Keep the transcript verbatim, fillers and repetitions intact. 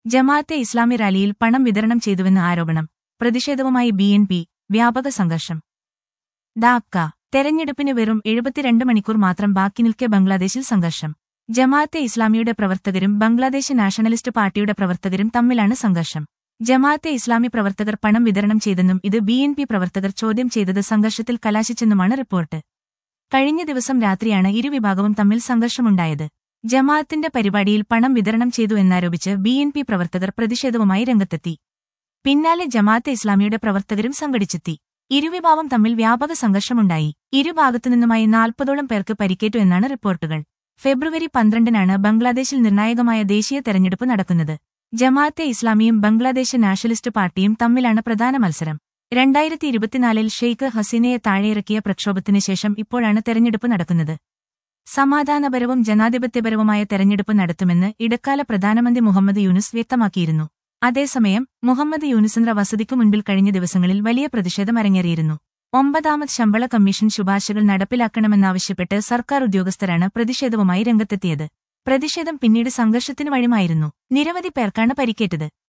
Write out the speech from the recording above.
ജമാഅത്തെ ഇസ്ലാമി റാലിയിൽ പണം വിതരണം ചെയ്തുവെന്ന് ആരോപണം. പ്രതിഷേധവുമായി ബി എൻ പി. വ്യാപക സംഘർഷം. ധാക്ക. തെരഞ്ഞെടുപ്പിന് വെറും എഴുപത്തിരണ്ട് മണിക്കൂർ മാത്രം ബാക്കി നിൽക്കെ ബംഗ്ലാദേശിൽ സംഘർഷം. ജമാഅത്തെ ഇസ്ലാമിയുടെ പ്രവർത്തകരും ബംഗ്ലാദേശ് നാഷണലിസ്റ്റ് പാർട്ടിയുടെ പ്രവർത്തകരും തമ്മിലാണ് സംഘർഷം. ജമാഅത്തെ ഇസ്ലാമി പ്രവർത്തകർ പണം വിതരണം ചെയ്തെന്നും ഇത് ബി എൻ പി പ്രവർത്തകർ ചോദ്യം ചെയ്തത് സംഘർഷത്തിൽ കലാശിച്ചെന്നുമാണ് റിപ്പോർട്ട്. കഴിഞ്ഞ ദിവസം രാത്രിയാണ് ഇരുവിഭാഗവും തമ്മിൽ സംഘർഷമുണ്ടായത്. ജമാഅത്തിന്റെ പരിപാടിയിൽ പണം വിതരണം ചെയ്തു എന്നാരോപിച്ച് ബി എൻ പി പ്രവർത്തകർ പ്രതിഷേധവുമായി രംഗത്തെത്തി. പിന്നാലെ ജമാഅത്തെ ഇസ്ലാമിയുടെ പ്രവർത്തകരും സംഘടിച്ചെത്തി. ഇരുവിഭാഗം തമ്മിൽ വ്യാപക സംഘർഷമുണ്ടായി. ഇരുഭാഗത്തുനിന്നുമായി നാൽപ്പതോളം പേർക്ക് പരിക്കേറ്റു എന്നാണ് റിപ്പോർട്ടുകൾ. ഫെബ്രുവരി പന്ത്രണ്ടിനാണ് ബംഗ്ലാദേശിൽ നിർണായകമായ ദേശീയ തെരഞ്ഞെടുപ്പ് നടക്കുന്നത്. ജമാഅത്തെ ഇസ്ലാമിയും ബംഗ്ലാദേശ് നാഷണലിസ്റ്റ് പാർട്ടിയും തമ്മിലാണ് പ്രധാന മത്സരം. രണ്ടായിരത്തി ഇരുപത്തിനാലിൽ ഷെയ്ഖ് ഹസീനയെ താഴെയിറക്കിയ പ്രക്ഷോഭത്തിന് ശേഷം ഇപ്പോഴാണ് തെരഞ്ഞെടുപ്പ് നടക്കുന്നത്. സമാധാനപരവും ജനാധിപത്യപരവുമായ തെരഞ്ഞെടുപ്പ് നടത്തുമെന്ന് ഇടക്കാല പ്രധാനമന്ത്രി മുഹമ്മദ് യൂനുസ് വ്യക്തമാക്കിയിരുന്നു. അതേസമയം മുഹമ്മദ് യൂനുസിന്റെ വസതിക്കു മുൻപിൽ കഴിഞ്ഞ ദിവസങ്ങളിൽ വലിയ പ്രതിഷേധം അരങ്ങേറിയിരുന്നു. ഒമ്പതാമത് ശമ്പള കമ്മീഷൻ ശുപാർശകൾ നടപ്പിലാക്കണമെന്നാവശ്യപ്പെട്ട് സർക്കാർ ഉദ്യോഗസ്ഥരാണ് പ്രതിഷേധവുമായി രംഗത്തെത്തിയത്. പ്രതിഷേധം പിന്നീട് സംഘർഷത്തിന് വഴിമായിരുന്നു. നിരവധി പേർക്കാണ് പരിക്കേറ്റത്.